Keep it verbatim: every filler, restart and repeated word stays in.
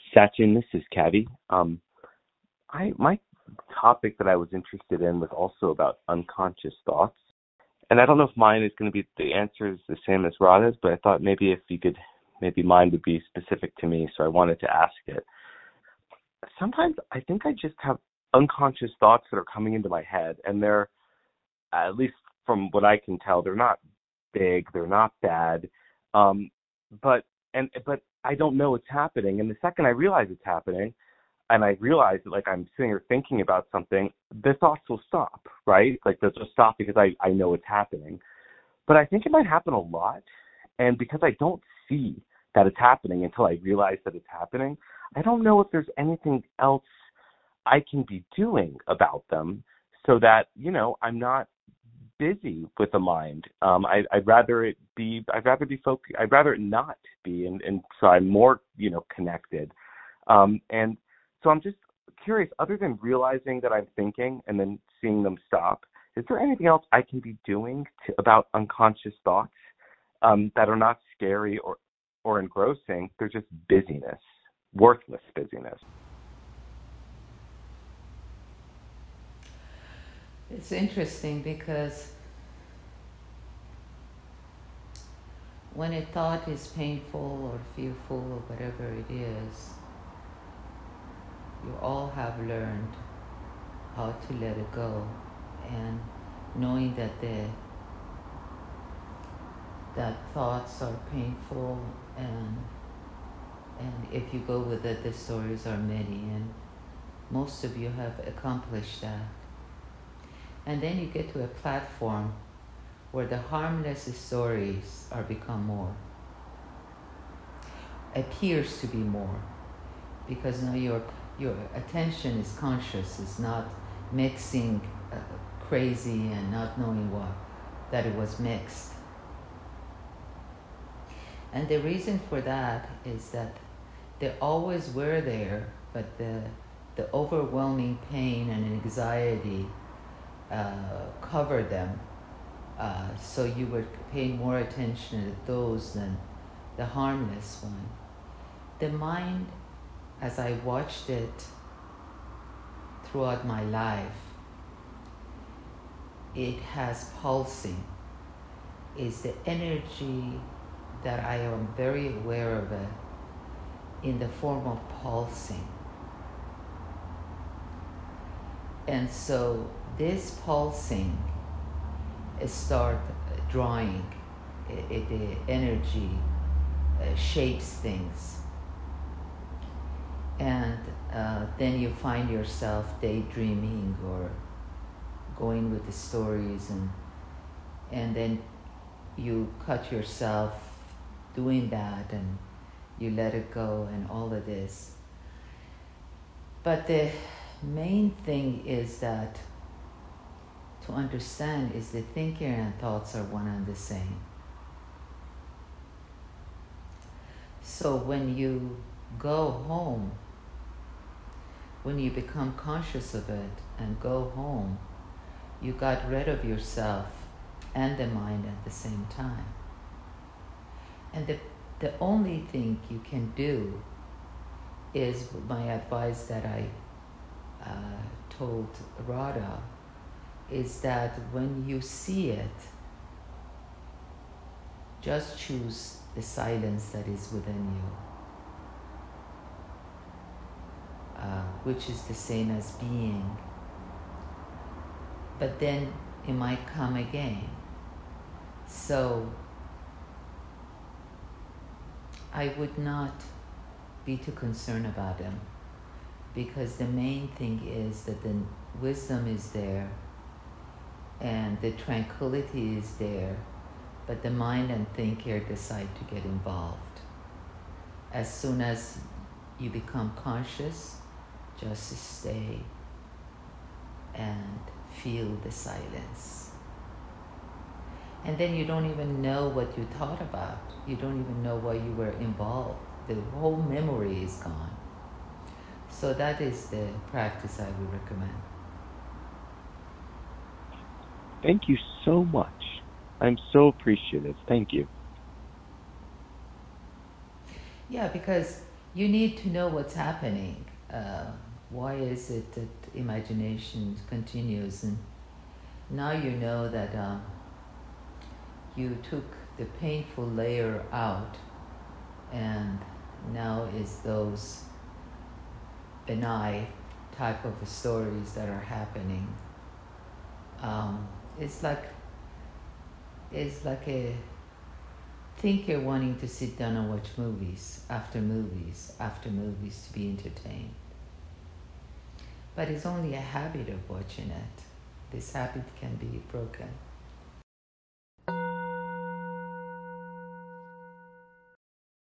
Sachin, this is Kavi. Um, I my topic that I was interested in was also about unconscious thoughts, and I don't know if mine is going to be the answer is the same as Radha's, but I thought maybe if you could, maybe mine would be specific to me, so I wanted to ask it. Sometimes I think I just have unconscious thoughts that are coming into my head, and they're, at least from what I can tell, they're not big, they're not bad, um, but and but I don't know it's happening. And the second I realize it's happening, and I realize that like I'm sitting here thinking about something, the thoughts will stop, right? Like they'll just stop because I I know it's happening. But I think it might happen a lot, and because I don't see that it's happening until I realize that it's happening, I don't know if there's anything else I can be doing about them so that, you know, I'm not busy with the mind. Um, I, I'd rather it be, I'd rather be focused, I'd rather it not be, and, and so I'm more, you know, connected. Um, and so I'm just curious, other than realizing that I'm thinking and then seeing them stop, is there anything else I can be doing to, about unconscious thoughts um, that are not scary or, or engrossing? They're just busyness, worthless busyness. It's interesting because when a thought is painful or fearful or whatever it is, you all have learned how to let it go, and knowing that the that thoughts are painful, and and if you go with it, the stories are many, and most of you have accomplished that. And then you get to a platform where the harmless stories are become more, appears to be more, because now your your attention is conscious, it's not mixing uh, crazy and not knowing what that it was mixed. And the reason for that is that they always were there, but the the overwhelming pain and anxiety uh, covered them. Uh, so you would pay more attention to those than the harmless one. The mind, as I watched it throughout my life, it has pulsing, is the energy that I am very aware of it in the form of pulsing. And so this pulsing start drawing, it, it, the energy uh, shapes things. And uh, then you find yourself daydreaming or going with the stories, and and then you cut yourself doing that, and you let it go and all of this. But the main thing is that to understand is the thinking and thoughts are one and the same. So when you go home, when you become conscious of it and go home, you got rid of yourself and the mind at the same time. And the, the only thing you can do is my advice that I uh, told Radha, is that when you see it, just choose the silence that is within you, uh, which is the same as being. But then it might come again. So I would not be too concerned about them, because the main thing is that the wisdom is there and the tranquility is there, but the mind and thinker decide to get involved. As soon as you become conscious, just stay and feel the silence. And then you don't even know what you thought about. You don't even know why you were involved. The whole memory is gone. So that is the practice I would recommend. Thank you so much. I'm so appreciative. Thank you. Yeah, because You need to know what's happening. Uh, why is it that imagination continues? And now you know that um, you took the painful layer out, and now is those benign type of stories that are happening. Um, it's like it's like a thinker wanting to sit down and watch movies after movies after movies to be entertained. But it's only a habit of watching it. This habit can be broken.